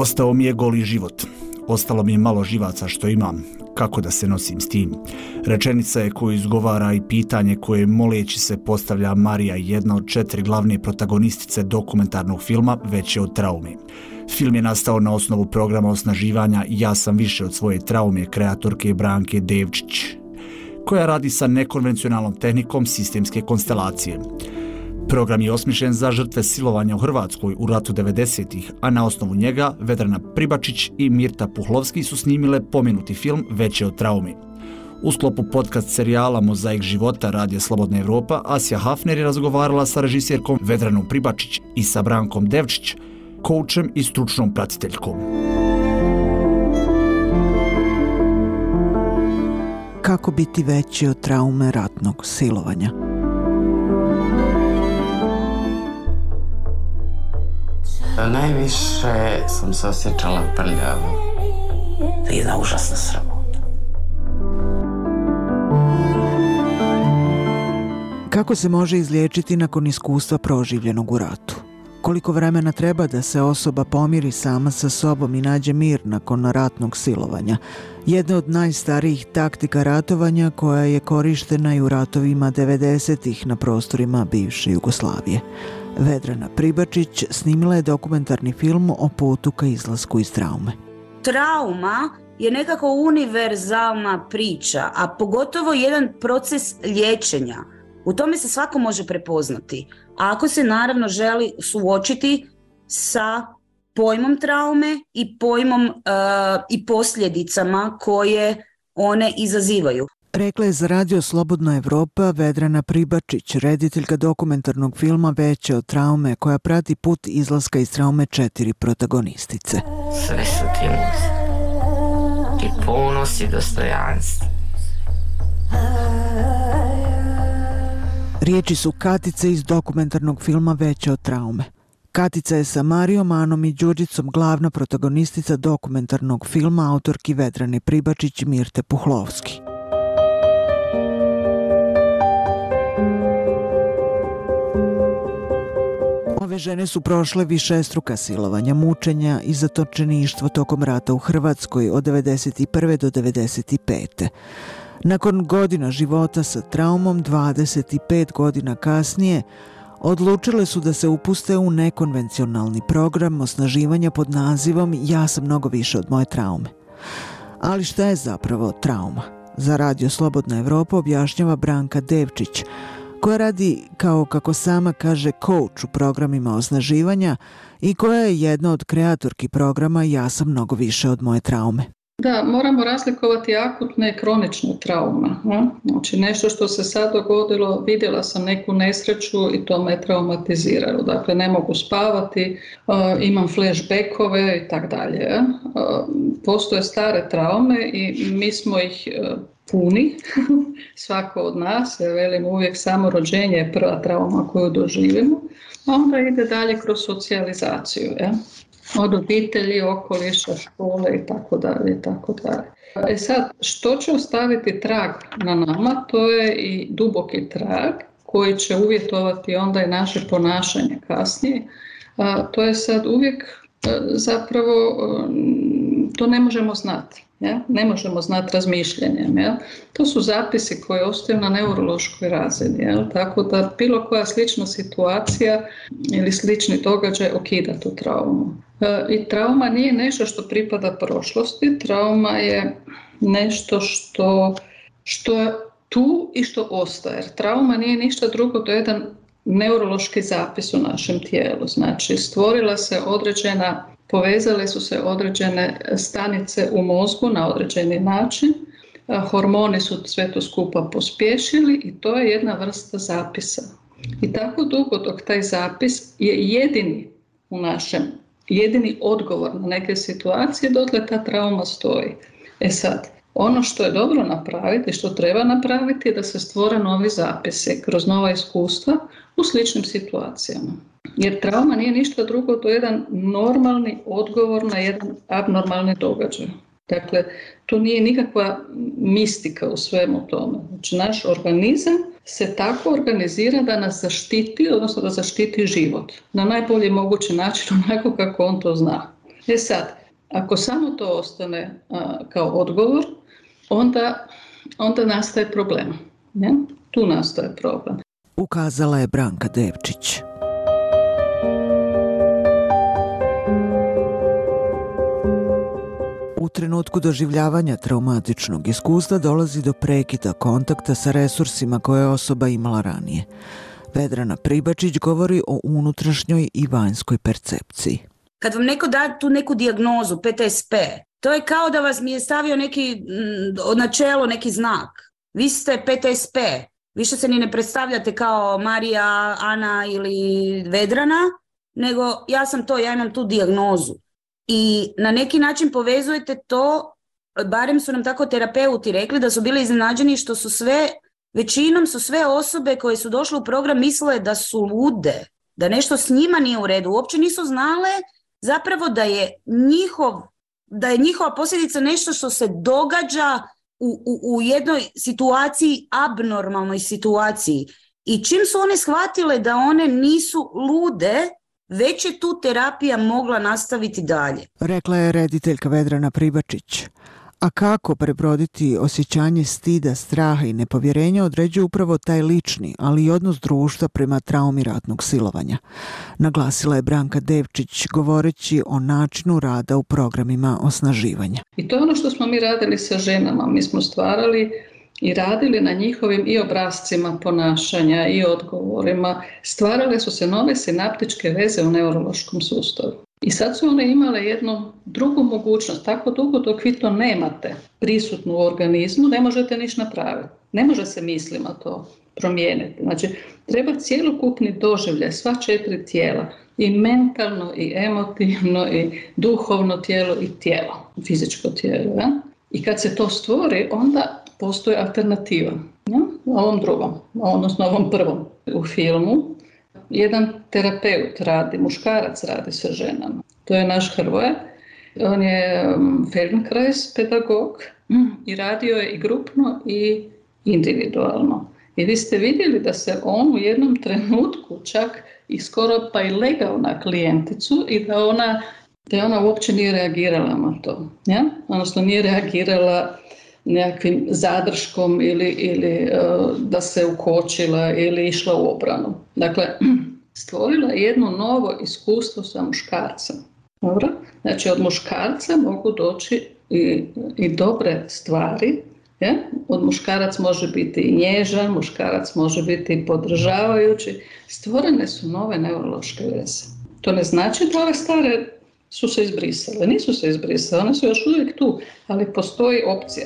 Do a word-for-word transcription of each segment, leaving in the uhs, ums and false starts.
Ostao mi je goli život. Ostalo mi je malo živaca što imam. Kako da se nosim s tim? Rečenica je koju izgovara i pitanje koje moleći se postavlja Marija, jedna od četiri glavne protagonistice dokumentarnog filma Veće od traume. Film je nastao na osnovu programa osnaživanja Ja sam više od svoje traume kreatorke Branke Devčić, koja radi sa nekonvencionalnom tehnikom sistemske konstelacije. Program je osmišljen za žrtve silovanja u Hrvatskoj u ratu devedesetih, a na osnovu njega Vedrana Pribačić i Mirta Puhlovski su snimile pomenuti film Veće od traume. U sklopu podcast serijala Mozaik života Radija Slobodna Evropa, Asja Hafner je razgovarala sa režisjerkom Vedranom Pribačić i sa Brankom Devčić, koučem i stručnom pratiteljkom. Kako biti veći od traume ratnog silovanja? Najviše sam se osjećala prljavo. To je jedna užasna sramota. Kako se može izliječiti nakon iskustva proživljenog u ratu? Koliko vremena treba da se osoba pomiri sama sa sobom i nađe mir nakon ratnog silovanja? Jedna od najstarijih taktika ratovanja koja je korištena i u ratovima devedesetih na prostorima bivše Jugoslavije. Vedrana Pribačić snimila je dokumentarni film o putu ka izlasku iz traume. Trauma je nekako univerzalna priča, a pogotovo jedan proces liječenja. U tome se svako može prepoznati. Ako se naravno želi suočiti sa pojmom traume i pojmom uh, i posljedicama koje one izazivaju. Rekla je za Radio Slobodna Evropa Vedrana Pribačić, rediteljka dokumentarnog filma Veće od traume, koja prati put izlaska iz traume četiri protagonistice. Sve su ti muze. I ponos i dostojanstvo. Riječi su Katice iz dokumentarnog filma Veće od traume. Katica je sa Marijom, Anom i Đurđicom glavna protagonistica dokumentarnog filma autorki Vedrane Pribačić i Mirte Puhlovski. Ove žene su prošle višestruka silovanja, mučenja i zatočeništvo tokom rata u Hrvatskoj od devedeset prve do devedeset pete Nakon godina života sa traumom, dvadeset pet godina kasnije, odlučile su da se upuste u nekonvencionalni program osnaživanja pod nazivom Ja sam mnogo više od moje traume. Ali šta je zapravo trauma? Za Radio Slobodna Evropa objašnjava Branka Devčić, koja radi, kao kako sama kaže, coach u programima osnaživanja i koja je jedna od kreatorki programa Ja sam mnogo više od moje traume. Da, moramo razlikovati akutne i kronične traume. Znači nešto što se sad dogodilo, vidjela sam neku nesreću i to me traumatiziralo. Dakle, ne mogu spavati, imam flashbackove i tako dalje. Postoje stare traume i mi smo ih puni, svako od nas, ja velim uvijek samo rođenje je prva trauma koju doživimo, a onda ide dalje kroz socijalizaciju, ja? Od obitelji, okoliša, škole i tako dalje i tako dalje. E sad, što će ostaviti trag na nama, to je i duboki trag koji će uvjetovati onda i naše ponašanje kasnije. A, to je sad uvijek zapravo, to ne možemo znati. Ja? Ne možemo znati razmišljanjem. Ja? To su zapisi koji ostaju na neurološkoj razini. Ja? Tako da bilo koja slična situacija ili slični događaj okida tu traumu. E, I trauma nije nešto što pripada prošlosti. Trauma je nešto što, što je tu i što ostaje. Jer trauma nije ništa drugo do jedan neurološki zapis u našem tijelu. Znači stvorila se određena Povezale su se određene stanice u mozgu na određeni način, hormoni su sve to skupa pospješili i to je jedna vrsta zapisa. I tako dugo dok taj zapis je jedini u našem, jedini odgovor na neke situacije, dotle ta trauma stoji. E sad, ono što je dobro napraviti, što treba napraviti je da se stvore novi zapisi kroz nova iskustva u sličnim situacijama. Jer trauma nije ništa drugo, to je jedan normalni odgovor na jedan abnormalni događaj. Dakle, to nije nikakva mistika u svemu tome. Znači, naš organizam se tako organizira da nas zaštiti, odnosno da zaštiti život. Na najbolji mogući način, onako kako on to zna. E sad, ako samo to ostane a, kao odgovor, onda, onda nastaje problem. Ne? Tu nastaje problem. Ukazala je Branka Devčić. U trenutku doživljavanja traumatičnog iskustva dolazi do prekida kontakta sa resursima koje je osoba imala ranije. Vedrana Pribačić govori o unutrašnjoj i vanjskoj percepciji. Kad vam neko da tu neku dijagnozu, P T S P, to je kao da vas mi je stavio neki m, na čelo neki znak. Vi ste P T S P, više se ni ne predstavljate kao Marija, Ana ili Vedrana, nego ja sam to, ja imam tu dijagnozu. I na neki način povezujete to, barem su nam tako terapeuti rekli, da su bili iznenađeni što su sve, većinom su sve osobe koje su došle u program mislile da su lude, da nešto s njima nije u redu. Uopće nisu znale zapravo da je njihov, da je njihova posljedica nešto što se događa u, u, u jednoj situaciji, abnormalnoj situaciji. I čim su one shvatile da one nisu lude, već je tu terapija mogla nastaviti dalje. Rekla je rediteljka Vedrana Pribačić. A kako prebroditi osjećanje stida, straha i nepovjerenja određuje upravo taj lični, ali i odnos društva prema traumi ratnog silovanja. Naglasila je Branka Devčić govoreći o načinu rada u programima osnaživanja. I to je ono što smo mi radili sa ženama. Mi smo stvarali i radili na njihovim i obrascima ponašanja i odgovorima. Stvarale su se nove sinaptičke veze u neurološkom sustavu. I sad su one imale jednu drugu mogućnost. Tako dugo dok vi to nemate prisutno u organizmu, ne možete ništa napraviti. Ne može se mislima to promijeniti. Znači, treba cjelokupni doživljaj, sva četiri tijela, i mentalno, i emotivno, i duhovno tijelo, i tijelo, fizičko tijelo. Ja? I kad se to stvori, onda postoji alternativa. Ja? Ovom drugom, odnosno ovom prvom u filmu. Jedan terapeut radi, muškarac radi sa ženama. To je naš Hrvoje. On je Feldenkrais pedagog i radio je i grupno i individualno. I vi ste vidjeli da se on u jednom trenutku čak i skoro pa i legao na klijenticu i da ona, da ona uopće nije reagirala na to. Ja? Odnosno nije reagirala nekakvim zadrškom ili, ili uh, da se ukočila ili išla u obranu. Dakle, stvorila je jedno novo iskustvo sa muškarcem. Dobro? Znači, od muškarca mogu doći i, i dobre stvari. Ja? Od muškarac može biti i nježan, muškarac može biti i podržavajući. Stvorene su nove neurološke veze. To ne znači da ove stare su se izbrisale. Nisu se izbrisale, one su još uvijek tu, ali postoji opcija.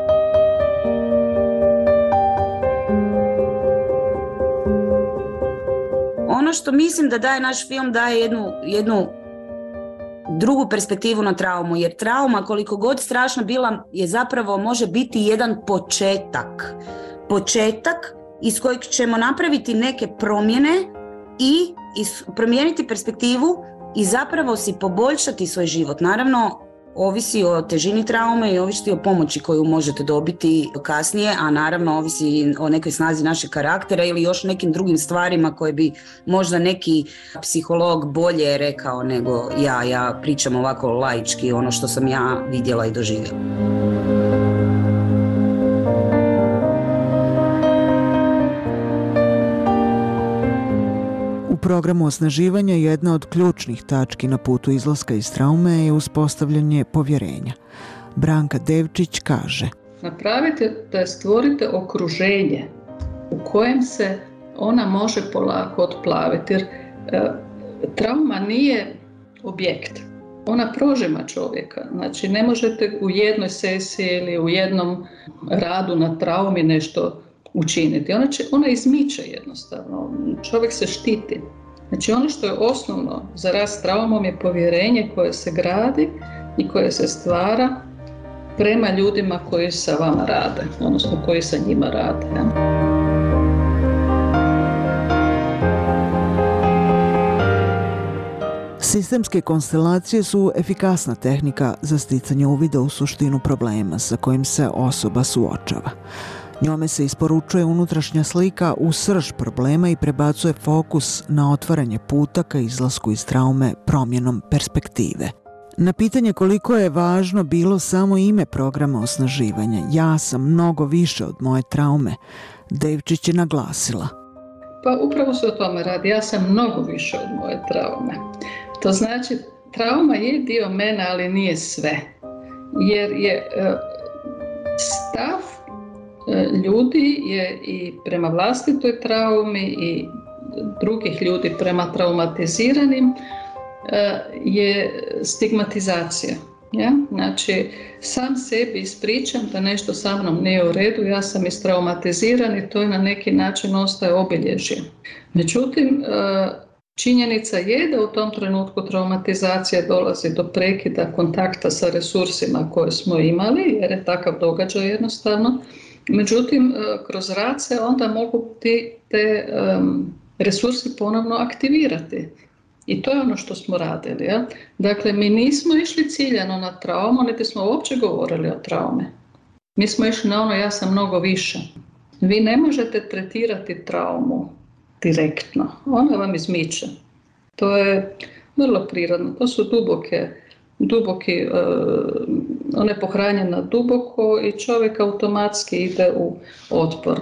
Ono što mislim da daje naš film, daje jednu, jednu drugu perspektivu na traumu, jer trauma, koliko god strašna bila, je zapravo može biti jedan početak. Početak iz kojeg ćemo napraviti neke promjene i is, promijeniti perspektivu i zapravo si poboljšati svoj život. Naravno, ovisi o težini traume i ovisi o pomoći koju možete dobiti kasnije, a naravno ovisi o nekoj snazi našeg karaktera ili još nekim drugim stvarima koje bi možda neki psiholog bolje rekao nego ja. Ja pričam ovako laički, ono što sam ja vidjela i doživjela. U programu osnaživanja jedna od ključnih tački na putu izlaska iz traume je uspostavljanje povjerenja. Branka Devčić kaže: napravite da stvorite okruženje u kojem se ona može polako otplaviti, jer e, trauma nije objekt. Ona prožima čovjeka. Znači, ne možete u jednoj sesiji ili u jednom radu na traumi nešto učiniti. Ona, će, ona izmiče jednostavno. Čovjek se štiti. Znači, ono što je osnovno za rast traumom je povjerenje koje se gradi i koje se stvara prema ljudima koji sa vama rade, odnosno koji sa njima rade. Ja. Sistemske konstelacije su efikasna tehnika za sticanje uvida u suštinu problema sa kojim se osoba suočava. Njome se isporučuje unutrašnja slika u srž problema i prebacuje fokus na otvaranje puta ka izlasku iz traume promjenom perspektive. Na pitanje koliko je važno bilo samo ime programa osnaživanja, ja sam mnogo više od moje traume, Devčić je naglasila. Pa upravo se o tome radi, ja sam mnogo više od moje traume. To znači, trauma je dio mene, ali nije sve. Jer je stav ljudi je i prema vlastitoj traumi i drugih ljudi prema traumatiziranim je stigmatizacija. Ja? Znači, sam sebi ispričam da nešto sa mnom nije u redu, ja sam istraumatiziran i to je na neki način ostaje obilježje. Međutim, činjenica je da u tom trenutku traumatizacija dolazi do prekida kontakta sa resursima koje smo imali, jer je takav događaj jednostavno. Međutim, kroz rad se onda mogu ti, te um, resursi ponovno aktivirati. I to je ono što smo radili. Ja? Dakle, mi nismo išli ciljano na traumu, niti smo uopće govorili o traume. Mi smo išli na ono ja sam mnogo više. Vi ne možete tretirati traumu direktno. Ona vam izmiče. To je vrlo prirodno. To su duboke, duboki, uh, ona je pohranjena duboko i čovjek automatski ide u otpor.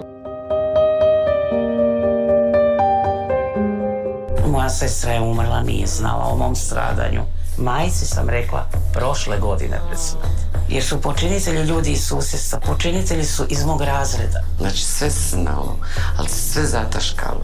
Moja sestra je umrla, nije znala o mom stradanju. Majci sam rekla prošle godine pred smrt. Jer su počinitelji ljudi iz susjedstva, počinitelji su iz mog razreda. Znači sve se znalo, ali se sve zataškalo.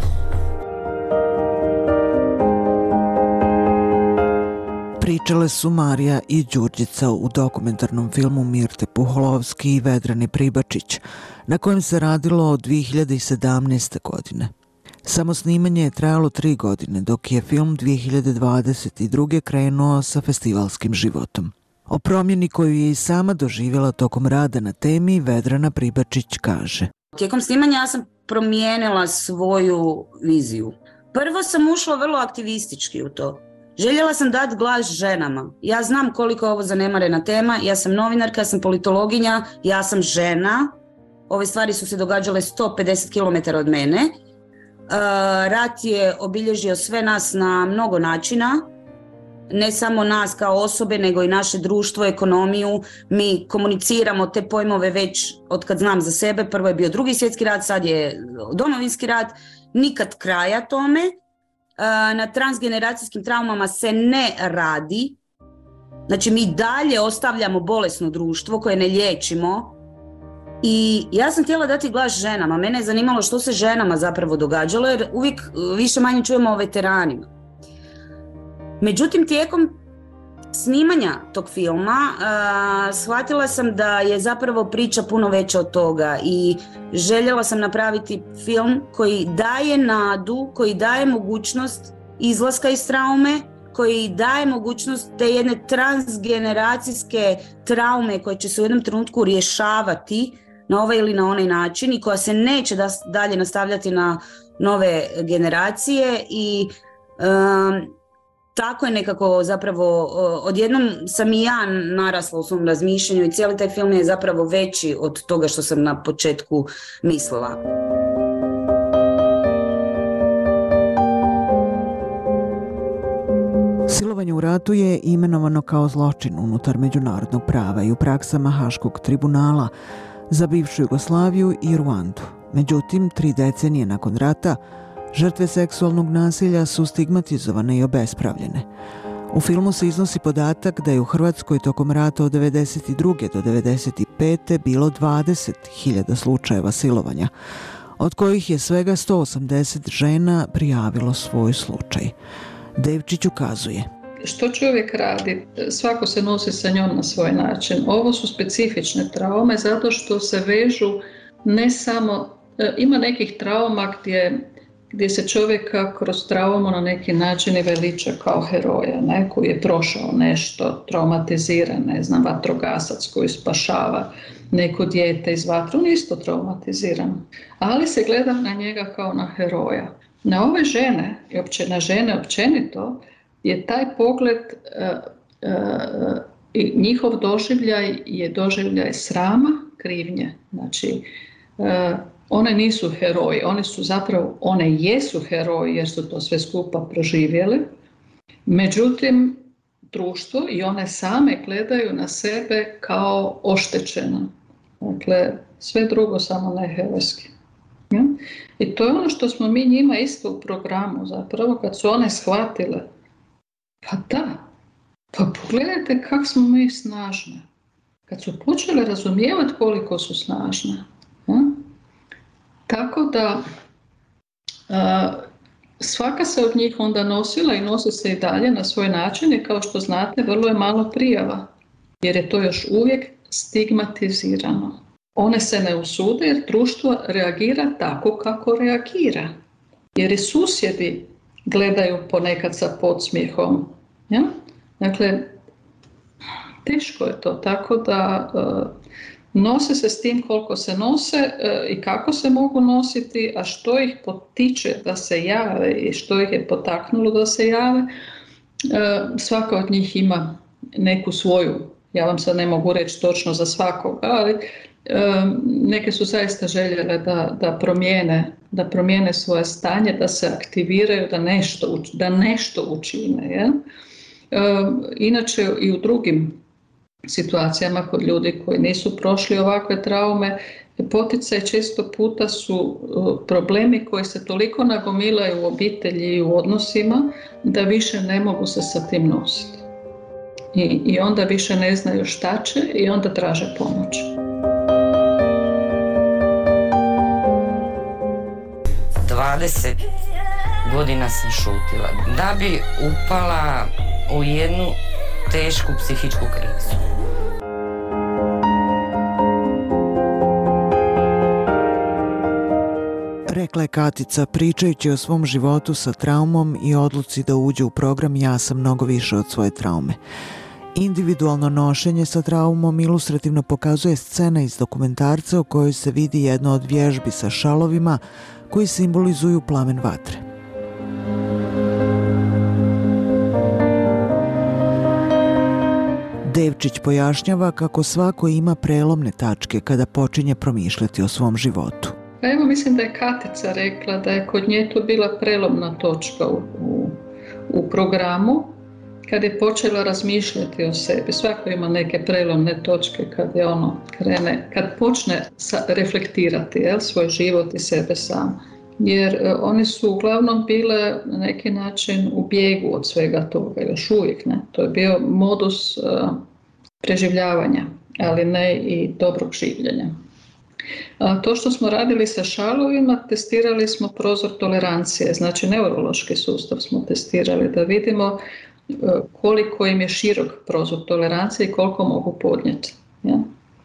Pričale su Marija i Đurđica u dokumentarnom filmu Mirte Puholovski i Vedrani Pribačić, na kojem se radilo od dvije hiljade sedamnaeste. godine. Samo snimanje je trajalo tri godine, dok je film dvije hiljade dvadeset druge. krenuo sa festivalskim životom. O promjeni koju je i sama doživjela tokom rada na temi Vedrana Pribačić kaže. Tijekom snimanja ja sam promijenila svoju viziju. Prvo sam ušla vrlo aktivistički u to. Željela sam dati glas ženama. Ja znam koliko je ovo zanemarena tema, ja sam novinarka, ja sam politologinja, ja sam žena. Ove stvari su se događale sto pedeset kilometara od mene. Uh, rat je obilježio sve nas na mnogo načina, ne samo nas kao osobe, nego i naše društvo, ekonomiju. Mi komuniciramo te pojmove već od kad znam za sebe. Prvo je bio Drugi svjetski rat, sad je Domovinski rat. Nikad kraja tome. Uh, na transgeneracijskim traumama se ne radi. Znači mi dalje ostavljamo bolesno društvo koje ne liječimo. I ja sam htjela dati glas ženama. Mene je zanimalo što se ženama zapravo događalo, jer uvijek više manje čujemo o veteranima. Međutim, tijekom snimanja tog filma uh, shvatila sam da je zapravo priča puno veća od toga i željela sam napraviti film koji daje nadu, koji daje mogućnost izlaska iz traume, koji daje mogućnost te jedne transgeneracijske traume koje će se u jednom trenutku rješavati na ovaj ili na onaj način i koja se neće da, dalje nastavljati na nove generacije i um, tako je nekako zapravo odjednom sam i ja narasla u svom razmišljanju i cijeli taj film je zapravo veći od toga što sam na početku mislila. Silovanje u ratu je imenovano kao zločin unutar međunarodnog prava i u praksama Haškog tribunala za bivšu Jugoslaviju i Ruandu. Međutim, tri decenije nakon rata, žrtve seksualnog nasilja su stigmatizovane i obespravljene. U filmu se iznosi podatak da je u Hrvatskoj tokom rata od devedeset druge do devedeset pete bilo dvadeset hiljada slučajeva silovanja, od kojih je svega sto osamdeset žena prijavilo svoj slučaj. Devčić ukazuje. Što čovjek radi? Svako se nosi sa njom na svoj način. Ovo su specifične traume zato što se vežu ne samo... Ima nekih trauma gdje, gdje se čovjeka kroz traumu na neki način i veliča kao heroja, ne? Koji je prošao nešto, traumatiziran, ne znam, vatrogasac koji spašava neko dijete iz vatre, on je isto traumatiziran. Ali se gleda na njega kao na heroja. Na ove žene, i opće, na žene općenito, je taj pogled uh, uh, i njihov doživljaj je doživljaj srama, krivnje. Znači, uh, one nisu heroji, one su zapravo, one jesu heroji jer su to sve skupa proživjeli. Međutim, društvo i one same gledaju na sebe kao oštećene. Dakle, sve drugo samo ne herojski. Ja? I to je ono što smo mi njima isto u programu zapravo, kad su one shvatile, pa da, pa pogledajte kako smo mi snažne. Kad su počele razumijevati koliko su snažne. Ja? Tako da a, svaka se od njih onda nosila i nosi se i dalje na svoj način i kao što znate vrlo je malo prijava jer je to još uvijek stigmatizirano. One se ne usude jer društvo reagira tako kako reagira. Jer i susjedi gledaju ponekad sa podsmijehom. Ja? Dakle, teško je to, tako da uh, nose se s tim koliko se nose uh, i kako se mogu nositi, a što ih potiče da se jave i što ih je potaknulo da se jave. Uh, svaka od njih ima neku svoju, ja vam sad ne mogu reći točno za svakoga, ali um, neke su zaista željele da, da, promijene, da promijene svoje stanje, da se aktiviraju, da nešto, da nešto učine. Ja? Um, inače i u drugim situacijama kod ljudi koji nisu prošli ovakve traume, poticaj često puta su uh, problemi koji se toliko nagomilaju u obitelji i u odnosima da više ne mogu se sa tim nositi. I, i onda više ne znaju šta će i onda traže pomoć. dvadeset godina sam šutila da bi upala u jednu tešku psihičku krizu. Rekla je Katica pričajući o svom životu sa traumom i odluci da uđe u program Ja sam mnogo više od svoje traume. Individualno nošenje sa traumom ilustrativno pokazuje scena iz dokumentarca u kojoj se vidi jedna od vježbi sa šalovima koji simbolizuju plamen vatre. Devčić pojašnjava kako svako ima prelomne tačke kada počinje promišljati o svom životu. Pa evo, mislim da je Katica rekla da je kod nje to bila prelomna točka u, u, u programu kad je počela razmišljati o sebi. Svako ima neke prelomne točke kad je ono krene, kad počne sa, reflektirati jel, svoj život i sebe sam. Jer e, one su uglavnom bile na neki način u bijegu od svega toga, još uvijek ne. To je bio modus e, preživljavanja, ali ne i dobrog življenja. A to što smo radili sa šalovima, testirali smo prozor tolerancije, znači neurološki sustav smo testirali da vidimo koliko im je širok prozor tolerancije i koliko mogu podnijeti. Ja?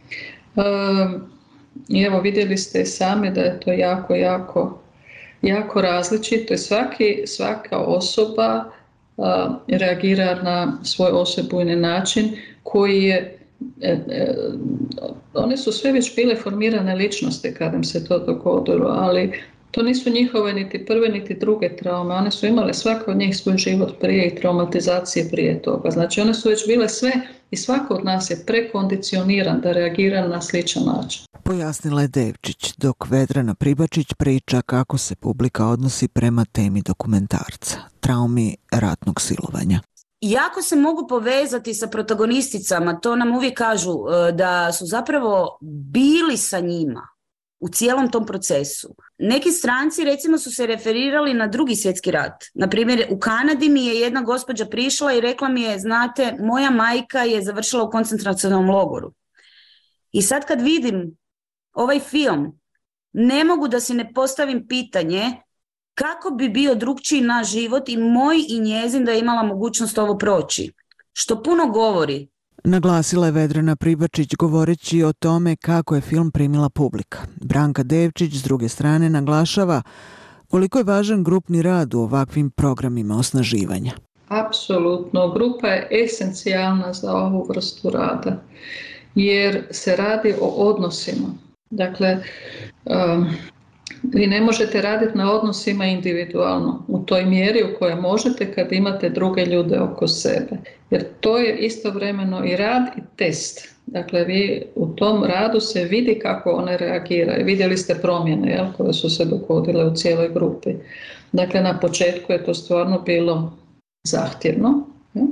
I evo vidjeli ste sami da je to jako, jako, jako različito i svaki, svaka osoba a, reagira na svoj osebujni način koji je E, e, one su sve već bile formirane ličnosti kad im se to dogodilo, ali to nisu njihove niti prve niti druge traume. One su imale svaka od njih svoj život prije i traumatizacije prije toga. Znači one su već bile sve i svako od nas je prekondicioniran da reagira na sličan način. Pojasnila je Devčić, dok Vedrana Pribačić priča kako se publika odnosi prema temi dokumentarca, traumi ratnog silovanja. Jako se mogu povezati sa protagonisticama, to nam uvijek kažu da su zapravo bili sa njima u cijelom tom procesu. Neki stranci recimo su se referirali na Drugi svjetski rat. Naprimjer, u Kanadi mi je jedna gospođa prišla i rekla mi je, znate, moja majka je završila u koncentracionom logoru. I sad kad vidim ovaj film, ne mogu da si ne postavim pitanje kako bi bio drugčiji naš život i moj i njezin da je imala mogućnost ovo proći. Što puno govori. Naglasila je Vedrana Pribačić govoreći o tome kako je film primila publika. Branka Devčić s druge strane naglašava koliko je važan grupni rad u ovakvim programima osnaživanja. Apsolutno, grupa je esencijalna za ovu vrstu rada jer se radi o odnosima. Dakle, um, vi ne možete raditi na odnosima individualno u toj mjeri u kojoj možete kad imate druge ljude oko sebe. Jer to je istovremeno i rad i test. Dakle, vi u tom radu se vidi kako one reagiraju. Vidjeli ste promjene jel, koje su se dogodile u cijeloj grupi. Dakle, na početku je to stvarno bilo zahtjevno. Jel?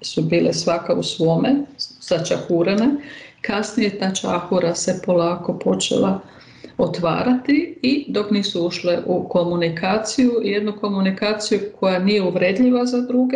su bile svaka u svome, začahurene. Kasnije ta čahura se polako počela otvarati i dok nisu ušle u komunikaciju, jednu komunikaciju koja nije uvredljiva za druge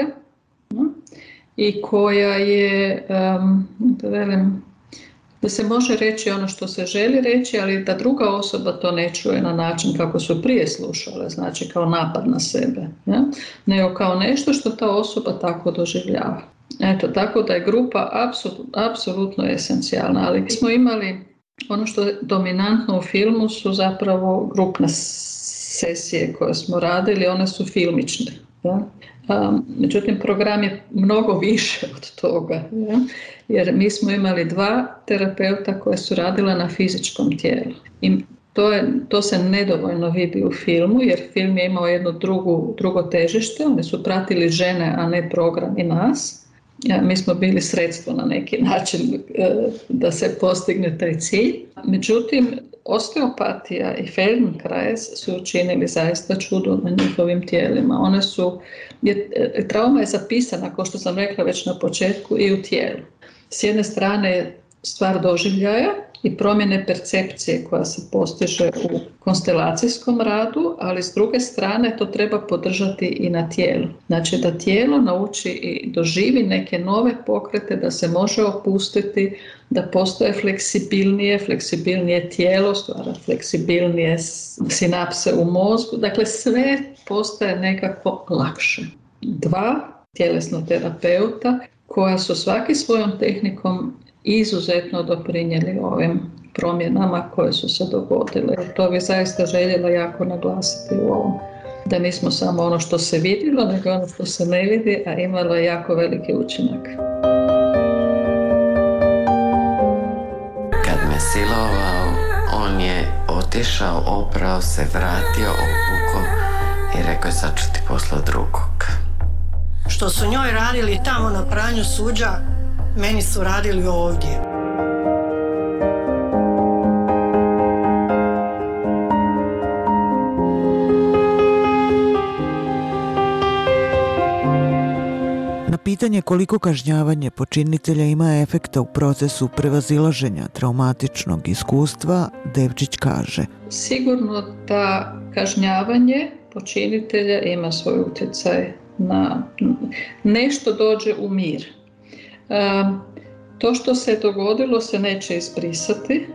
i koja je, um, da velim, da se može reći ono što se želi reći, ali da druga osoba to ne čuje na način kako su prije slušale, znači kao napad na sebe, ja? Nego kao nešto što ta osoba tako doživljava. Eto, tako da je grupa apsolutno, apsolutno esencijalna, ali smo imali ono što je dominantno u filmu su zapravo grupne sesije koje smo radili, one su filmične. Ja? Um, međutim, program je mnogo više od toga, ja? Jer mi smo imali dva terapeuta koje su radila na fizičkom tijelu. I to, je, to se nedovoljno vidi u filmu, jer film je imao jedno drugu, drugo težište, oni su pratili žene, a ne program i nas. Ja, mi smo bili sredstvo na neki način e, da se postigne taj cilj. Međutim, osteopatija i Feldenkrais su učinili zaista čudo na njihovim tijelima. One su, je, trauma je zapisana, kao što sam rekla već na početku, i u tijelu. S jedne strane je stvar doživljaja i promjene percepcije koja se postiže u konstelacijskom radu, ali s druge strane to treba podržati i na tijelu. Znači da tijelo nauči i doživi neke nove pokrete, da se može opustiti, da postoje fleksibilnije, fleksibilnije tijelo, stvara fleksibilnije sinapse u mozgu. Dakle, sve postaje nekako lakše. Dva tjelesna terapeuta koja su svaki svojom tehnikom izuzetno doprinijeli ovim promjenama koje su se dogodile. To bi zaista željela jako naglasiti u ovom. Da nismo samo ono što se vidjelo, nego ono što se ne vidi, a imalo je jako veliki učinak. Kad me silovao, on je otišao, oprao se, vratio, obukao i rekao je sad ću ti poslati drugog. Što su njoj radili tamo na pranju suđa, meni su radili ovdje. Na pitanje koliko kažnjavanje počinitelja ima efekta u procesu prevazilaženja traumatičnog iskustva, Devčić kaže: Sigurno da kažnjavanje počinitelja ima svoj utjecaj na nešto dođe u mir. Um, to što se dogodilo se neće izbrisati.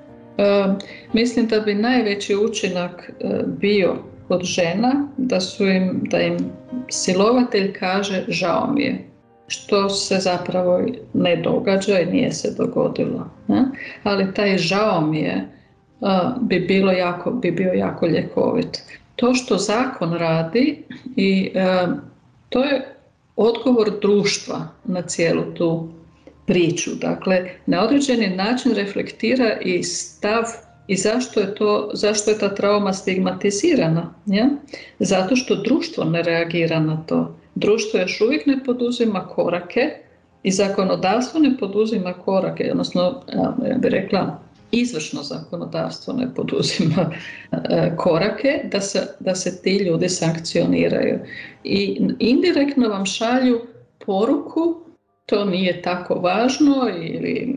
Um, mislim da bi najveći učinak uh, bio kod žena da, su im, da im silovatelj kaže žao mi je, što se zapravo ne događa i nije se dogodilo. Ne? Ali taj žao mi je uh, bi, bilo jako, bi bio jako ljekovit. To što zakon radi i uh, to je odgovor društva na cijelu tu priču. Dakle, na određeni način reflektira i stav i zašto je, to, zašto je ta trauma stigmatizirana. Ja? Zato što društvo ne reagira na to. Društvo još uvijek ne poduzima korake i zakonodavstvo ne poduzima korake, odnosno, ja bih rekla, izvršno zakonodavstvo ne poduzima e, korake da se, da se ti ljudi sankcioniraju. I indirektno vam šalju poruku, to nije tako važno, ili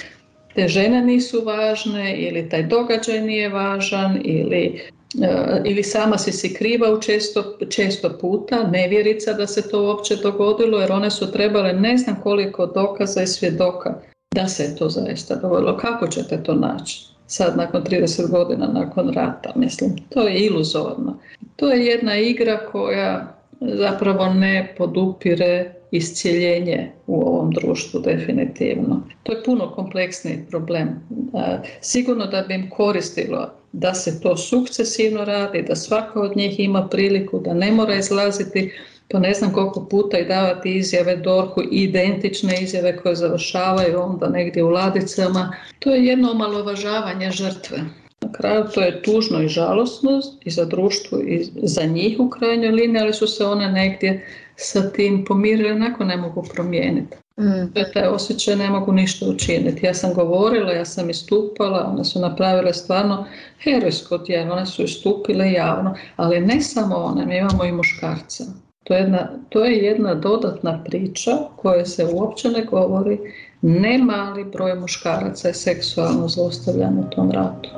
te žene nisu važne, ili taj događaj nije važan, ili, e, ili sama si si kriva u često, često puta, nevjerica da se to uopće dogodilo, jer one su trebale ne znam koliko dokaza i svjedoka da se je to zaista dogodilo. Kako ćete to naći? Sad nakon trideset godina nakon rata, mislim, to je iluzorno. To je jedna igra koja zapravo ne podupire iscjeljenje u ovom društvu definitivno. To je puno kompleksniji problem. Sigurno da bi im koristilo da se to sukcesivno radi, da svaka od njih ima priliku, da ne mora izlaziti po ne znam koliko puta i davati izjave dorhu, identične izjave koje završavaju onda negdje u ladicama. To je jedno omalovažavanje žrtve. Na kraju to je tužno i žalosno i za društvo i za njih u krajnjoj liniji, ali su se one negdje sa tim pomirile, nakon ne mogu promijeniti. Mm. To je taj osjećaj, ne mogu ništa učiniti. Ja sam govorila, ja sam istupala, one su napravile stvarno herojsko djelo, one su istupile javno, ali ne samo one, mi imamo i muškarce. To je jedna, to je jedna dodatna priča koja se uopće ne govori. Ne mali broj muškaraca je seksualno zlostavljan u tom ratu.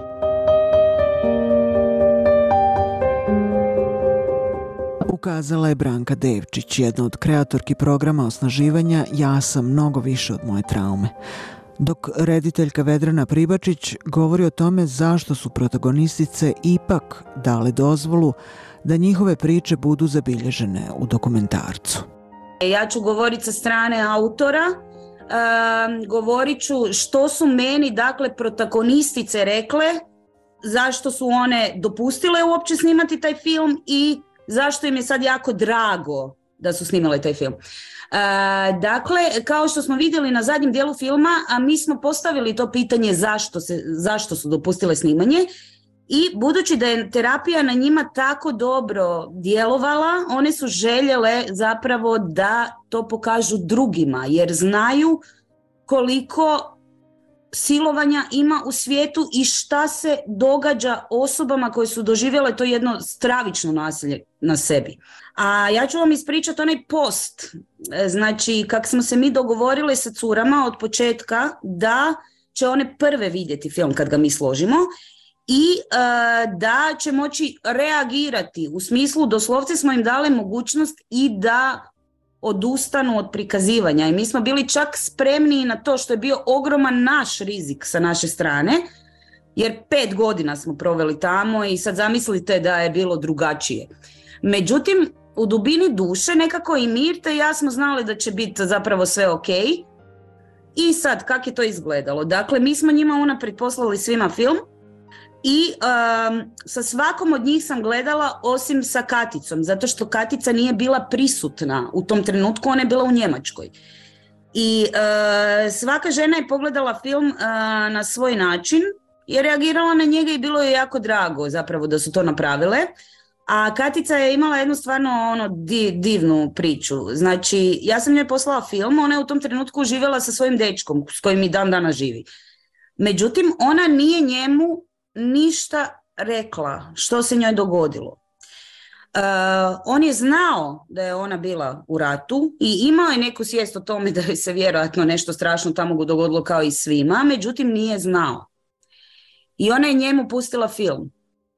Ukazala je Branka Devčić, jedna od kreatorki programa osnaživanja Ja sam mnogo više od moje traume. Dok rediteljka Vedrana Pribačić govori o tome zašto su protagonistice ipak dale dozvolu da njihove priče budu zabilježene u dokumentarcu. Ja ću govoriti sa strane autora, e, govorit ću što su meni, dakle, protagonistice rekle, zašto su one dopustile uopće snimati taj film i zašto im je sad jako drago da su snimale taj film. E, dakle, kao što smo vidjeli na zadnjem dijelu filma, a mi smo postavili to pitanje zašto, se, zašto su dopustile snimanje i budući da je terapija na njima tako dobro djelovala, one su željele zapravo da to pokažu drugima, jer znaju koliko silovanja ima u svijetu i šta se događa osobama koje su doživjele to jedno stravično nasilje na sebi. A ja ću vam ispričati onaj post. Znači, kako smo se mi dogovorile sa curama od početka da će one prve vidjeti film kad ga mi složimo i uh, da će moći reagirati. U smislu, doslovce smo im dali mogućnost i da odustanu od prikazivanja i mi smo bili čak spremni na to, što je bio ogroman naš rizik sa naše strane, jer pet godina smo proveli tamo i sad zamislite da je bilo drugačije. Međutim, u dubini duše nekako i Mirta i ja smo znali da će biti zapravo sve ok. I sad, kako je to izgledalo? Dakle, mi smo njima unaprijed poslali svima film i um, sa svakom od njih sam gledala osim sa Katicom, zato što Katica nije bila prisutna u tom trenutku, ona je bila u Njemačkoj. I uh, svaka žena je pogledala film uh, na svoj način i reagirala na njega i bilo je jako drago zapravo da su to napravile. A Katica je imala jednu stvarno ono div, divnu priču. Znači, ja sam njoj poslala film, ona je u tom trenutku živjela sa svojim dečkom s kojim i dan dana živi. Međutim, ona nije njemu ništa rekla što se njoj dogodilo. Uh, on je znao da je ona bila u ratu i imao je neku svijest o tome da je se vjerojatno nešto strašno tamo dogodilo kao i svima, međutim nije znao. I ona je njemu pustila film.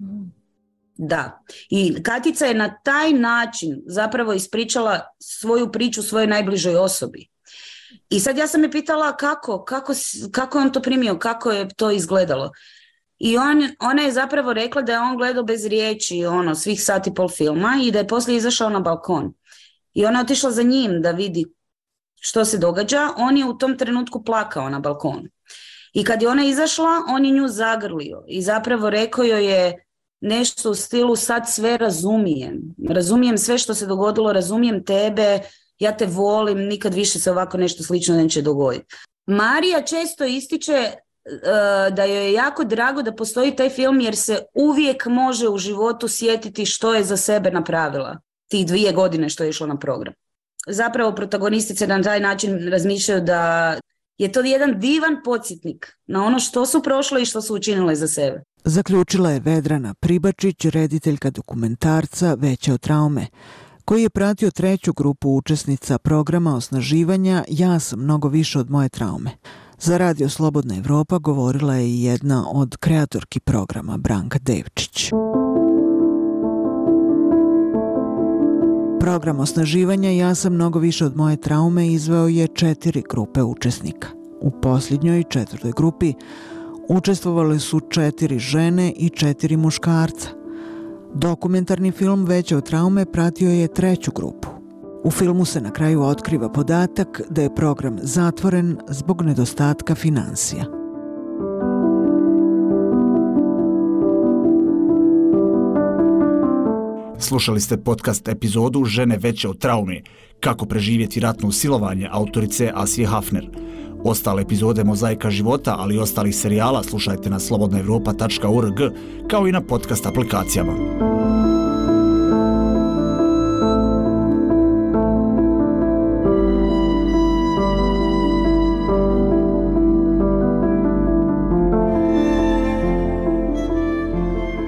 Da. I Katica je na taj način zapravo ispričala svoju priču svojoj najbližoj osobi. I sad ja sam je pitala kako, kako, kako je on to primio, kako je to izgledalo. I on, ona je zapravo rekla da je on gledao bez riječi ono, svih sati pol filma i da je poslije izašao na balkon. I ona je otišla za njim da vidi što se događa. On je u tom trenutku plakao na balkonu. I kad je ona izašla, on je nju zagrlio i zapravo rekao joj je nešto u stilu sad sve razumijem. Razumijem sve što se dogodilo, razumijem tebe, ja te volim, nikad više se ovako nešto slično neće dogoditi. Marija često ističe da joj je jako drago da postoji taj film jer se uvijek može u životu sjetiti što je za sebe napravila tih dvije godine što je išlo na program. Zapravo protagonistice na taj način razmišljaju da je to jedan divan podsjetnik na ono što su prošle i što su učinile za sebe. Zaključila je Vedrana Pribačić, rediteljka dokumentarca Veće od traume, koji je pratio treću grupu učesnica programa osnaživanja Ja sam mnogo više od moje traume. Za Radio Slobodna Evropa govorila je i jedna od kreatorki programa, Branka Devčić. Program osnaživanja Ja sam mnogo više od moje traume izveo je četiri grupe učesnika. U posljednjoj četvrtoj grupi učestvovale su četiri žene i četiri muškarca. Dokumentarni film Veće od traume pratio je treću grupu. U filmu se na kraju otkriva podatak da je program zatvoren zbog nedostatka finansija. Slušali ste podcast epizodu Žene veće od traume, kako preživjeti ratno silovanje autorice Asije Hafner. Ostale epizode Mozaika života, ali i ostalih serijala slušajte na slobodna evropa tačka org kao i na podcast aplikacijama.